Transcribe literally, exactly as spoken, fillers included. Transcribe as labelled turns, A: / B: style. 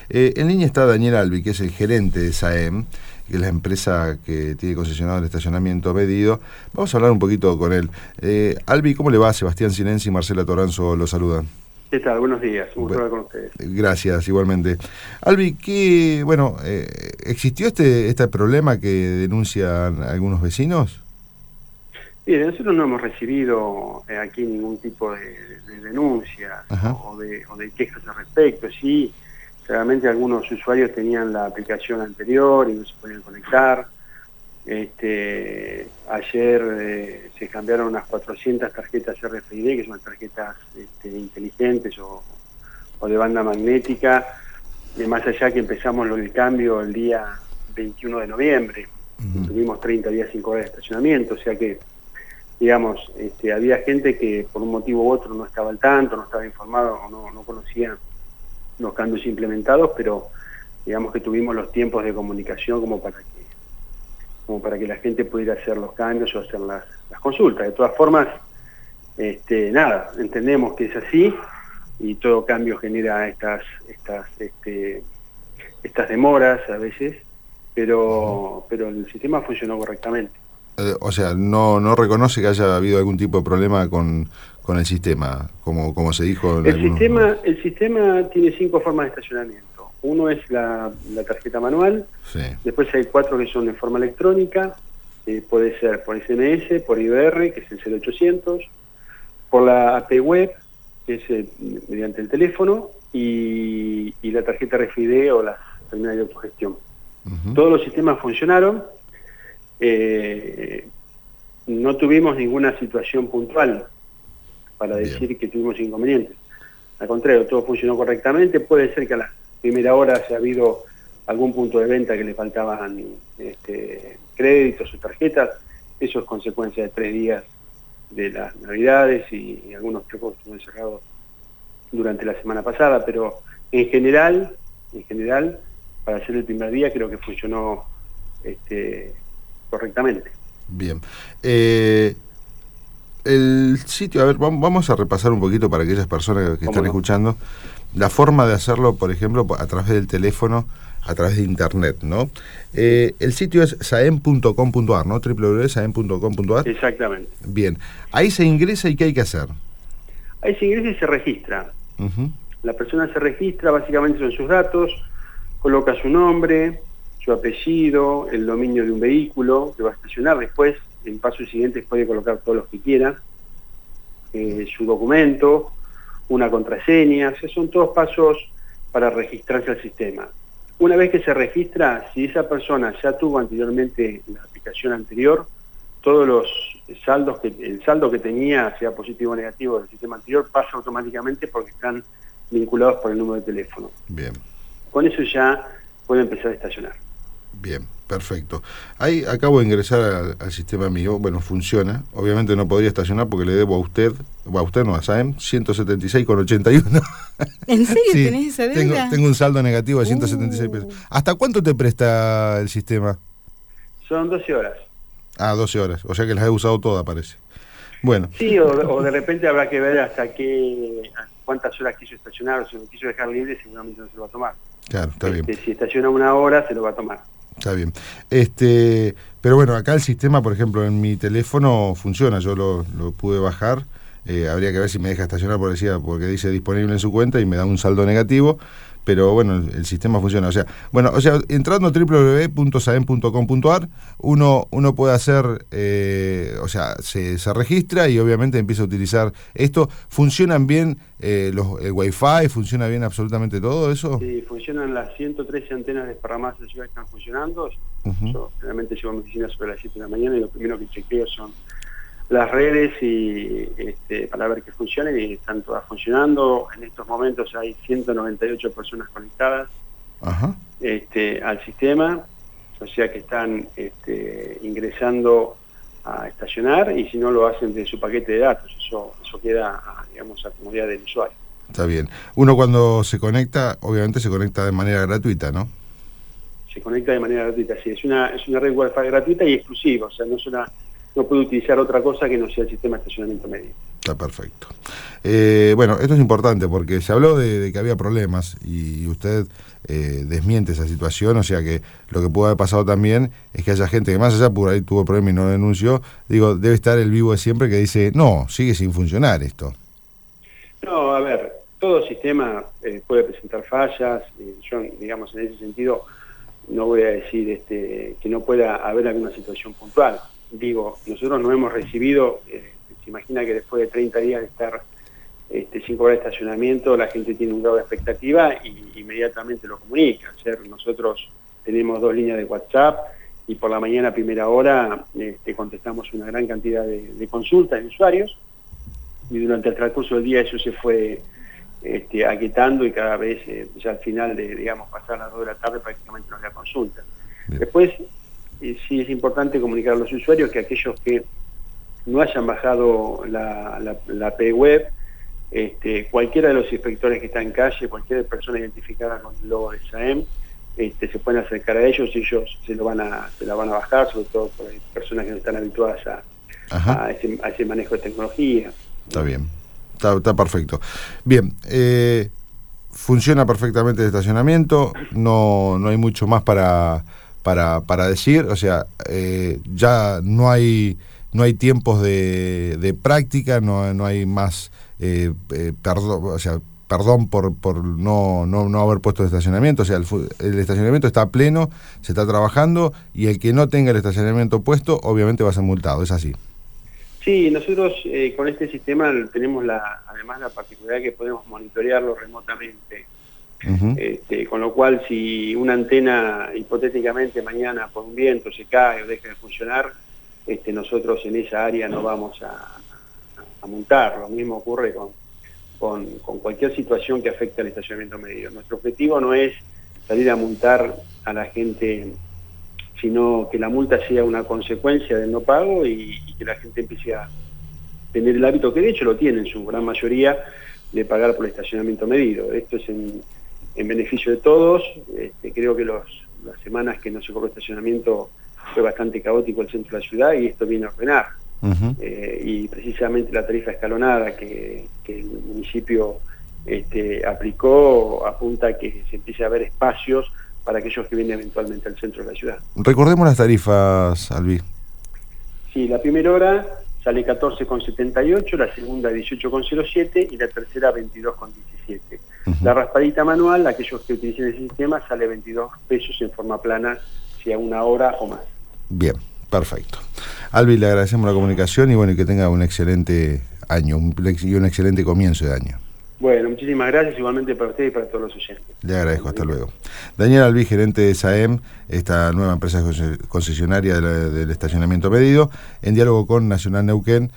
A: Eh, en línea está Daniel Albi, que es el gerente de SAEM, que es la empresa que tiene concesionado el estacionamiento medido. Vamos a hablar un poquito con él. Eh, Albi, ¿cómo le va? Sebastián Sinensi y Marcela Toranzo lo saludan.
B: ¿Qué tal? Buenos días, un gusto
A: Bueno,
B: hablar con ustedes.
A: Gracias, igualmente. Albi, ¿qué, bueno, eh, existió este, este problema que denuncian algunos vecinos?
B: Bien, nosotros no hemos recibido eh, aquí ningún tipo de, de denuncias o, o, de, o de quejas al respecto. Sí, realmente algunos usuarios tenían la aplicación anterior y no se podían conectar. Este, ayer eh, se cambiaron unas cuatrocientas tarjetas R F I D, que son tarjetas este, inteligentes o, o de banda magnética, de más allá que empezamos el cambio el día veintiuno de noviembre. Uh-huh. Tuvimos treinta días sin cobrar de estacionamiento, o sea que digamos, este, había gente que por un motivo u otro no estaba al tanto, no estaba informado o no, no conocía los cambios implementados, pero digamos que tuvimos los tiempos de comunicación como para que como para que la gente pudiera hacer los cambios o hacer las, las consultas. De todas formas, este, nada, entendemos que es así y todo cambio genera estas estas este, estas demoras a veces, pero pero el sistema funcionó correctamente.
A: Eh, o sea, no no reconoce que haya habido algún tipo de problema con, con el sistema, como, como se dijo en
B: el
A: algunos...
B: sistema El sistema tiene cinco formas de estacionamiento. Uno es la, la tarjeta manual,
A: sí. Después
B: hay cuatro que son de forma electrónica, eh, puede ser por S M S, por I B R, que es el cero ochocientos, por la A P web, que es eh, mediante el teléfono, y, y la tarjeta R F I D o la terminal de autogestión. Uh-huh. Todos los sistemas funcionaron. Eh, no tuvimos ninguna situación puntual para decir Bien. que tuvimos inconvenientes. Al contrario, todo funcionó correctamente. Puede ser que a la primera hora haya habido algún punto de venta que le faltaban este, créditos o tarjetas. Eso es consecuencia de tres días de las Navidades y, y algunos kioscos estuvieron cerrados durante la semana pasada, pero en general, en general, para ser el primer día creo que funcionó este, correctamente.
A: Bien. Eh, el sitio, a ver, vamos a repasar un poquito para aquellas personas que están no? escuchando, la forma de hacerlo, por ejemplo, a través del teléfono, a través de internet, ¿no? Eh, el sitio es saem punto com punto a r, ¿no? doble u doble u doble u punto saem punto com punto a r.
B: Exactamente.
A: Bien. Ahí se ingresa y ¿qué hay que hacer?
B: Ahí se ingresa y se registra.
A: Uh-huh.
B: La persona se registra, básicamente son sus datos, coloca su nombre, su apellido, el dominio de un vehículo que va a estacionar. Después, en pasos siguientes, puede colocar todos los que quiera, eh, su documento, una contraseña. O sea, son todos pasos para registrarse al sistema. Una vez que se registra, si esa persona ya tuvo anteriormente la aplicación anterior, todos los saldos que el saldo que tenía, sea positivo o negativo del sistema anterior, pasa automáticamente porque están vinculados por el número de teléfono.
A: Bien.
B: Con eso ya puede empezar a estacionar.
A: Bien, perfecto. Ahí acabo de ingresar al, al sistema mío, bueno, funciona. Obviamente no podría estacionar porque le debo a usted, o a usted no, a SAEM, ciento setenta y seis con ochenta y uno.
C: ¿En serio
A: sí,
C: tenés esa deuda?
A: Tengo, tengo un saldo negativo de ciento setenta y seis
C: uh.
A: pesos. ¿Hasta cuánto te presta el sistema?
B: Son doce horas.
A: Ah, doce horas, o sea que las he usado todas, parece. Bueno.
B: Sí, o, o de repente habrá que ver hasta qué, cuántas horas quiso estacionar, o si lo quiso dejar libre, seguramente no se lo va a tomar.
A: Claro, está
B: este,
A: bien.
B: Si estaciona una hora, se lo va a tomar.
A: Está bien. Este, pero bueno, acá el sistema, por ejemplo, en mi teléfono funciona, yo lo, lo pude bajar, eh, habría que ver si me deja estacionar, porque, decía, porque dice disponible en su cuenta y me da un saldo negativo, pero bueno, el, el sistema funciona. O sea, bueno, o sea, entrando a doble u doble u doble u punto saem punto com punto a r, uno, uno puede hacer, eh, o sea, se, se registra y obviamente empieza a utilizar esto. ¿Funcionan bien eh, los, el Wi-Fi? ¿Funciona bien absolutamente todo eso?
B: Sí, funcionan las ciento trece antenas desparramadas en la ciudad que están funcionando.
A: Uh-huh.
B: Yo generalmente llego a mi oficina sobre las siete de la mañana y lo primero que chequeo son las redes y este, para ver que funcionen, y están todas funcionando. En estos momentos hay ciento noventa y ocho personas conectadas
A: uh-huh.
B: este, al sistema, o sea que están este, ingresando a estacionar, y si no lo hacen de su paquete de datos, eso, eso queda a, digamos, a comodidad del usuario.
A: Está bien. Uno cuando se conecta, obviamente se conecta de manera gratuita, ¿no?
B: Se conecta de manera gratuita, sí. Es una, es una red Wi-Fi gratuita y exclusiva, o sea, no es una... no puede utilizar otra cosa que no sea el sistema de estacionamiento medio.
A: Está perfecto. Eh, bueno, esto es importante porque se habló de, de que había problemas y usted eh, desmiente esa situación, o sea que lo que pudo haber pasado también es que haya gente que más allá por ahí tuvo problemas y no lo denunció, digo, debe estar el vivo de siempre que dice, no, sigue sin funcionar esto.
B: No, a ver, todo sistema eh, puede presentar fallas, eh, yo, digamos, en ese sentido no voy a decir este, que no pueda haber alguna situación puntual. Digo, nosotros no hemos recibido, eh, se imagina que después de treinta días de estar este, sin cobrar estacionamiento, la gente tiene un grado de expectativa y inmediatamente lo comunica. O sea, nosotros tenemos dos líneas de WhatsApp y por la mañana a primera hora este, contestamos una gran cantidad de, de consultas de usuarios y durante el transcurso del día eso se fue este, aquietando y cada vez eh, ya al final de, digamos, pasar las dos de la tarde prácticamente no había consulta. Bien. Después, eh, sí es importante comunicar a los usuarios que aquellos que no hayan bajado la, la, la P web, este, cualquiera de los inspectores que está en calle, cualquier persona identificada con el logo de S A E M, este, se pueden acercar a ellos y ellos se lo van a, se la van a bajar, sobre todo por personas que no están habituadas a, a, ese, a ese manejo de tecnología.
A: Está bien, está, está perfecto. Bien, eh, funciona perfectamente el estacionamiento, no, no hay mucho más para, para, para decir, o sea, eh, ya no hay... No hay tiempos de, de práctica, no, no hay más eh, eh, perdón, o sea, perdón por, por no, no, no haber puesto el estacionamiento, o sea, el, el estacionamiento está a pleno, se está trabajando y el que no tenga el estacionamiento puesto obviamente va a ser multado, ¿es así?
B: Sí, nosotros eh, con este sistema tenemos la, además la particularidad que podemos monitorearlo remotamente, uh-huh. este, con lo cual si una antena hipotéticamente mañana por un viento se cae o deja de funcionar, Este, nosotros en esa área no vamos a, a, a multar. Lo mismo ocurre con, con, con cualquier situación que afecte al estacionamiento medido. Nuestro objetivo no es salir a multar a la gente, sino que la multa sea una consecuencia del no pago y, y que la gente empiece a tener el hábito, que de hecho lo tiene en su gran mayoría, de pagar por el estacionamiento medido. Esto es en, en beneficio de todos. Este, creo que los, las semanas que no se cobró estacionamiento fue bastante caótico el centro de la ciudad y esto viene a ordenar. Uh-huh. eh, y precisamente la tarifa escalonada que, que el municipio este, aplicó apunta a que se empiece a ver espacios para aquellos que vienen eventualmente al centro de la ciudad.
A: Recordemos las tarifas, Albi.
B: Sí, la primera hora sale catorce con setenta y ocho, la segunda dieciocho con cero siete y la tercera veintidós con diecisiete. Uh-huh. La raspadita manual, aquellos que utilicen ese sistema, sale veintidós pesos en forma plana, si a una hora o más.
A: Bien, perfecto. Albi, le agradecemos la comunicación y bueno, y que tenga un excelente año un, y un excelente comienzo de año.
B: Bueno, muchísimas gracias igualmente para usted y para todos los oyentes.
A: Le agradezco, hasta luego. Daniel Albi, gerente de S A E M, esta nueva empresa concesionaria de la, del estacionamiento medido, en diálogo con Nacional Neuquén.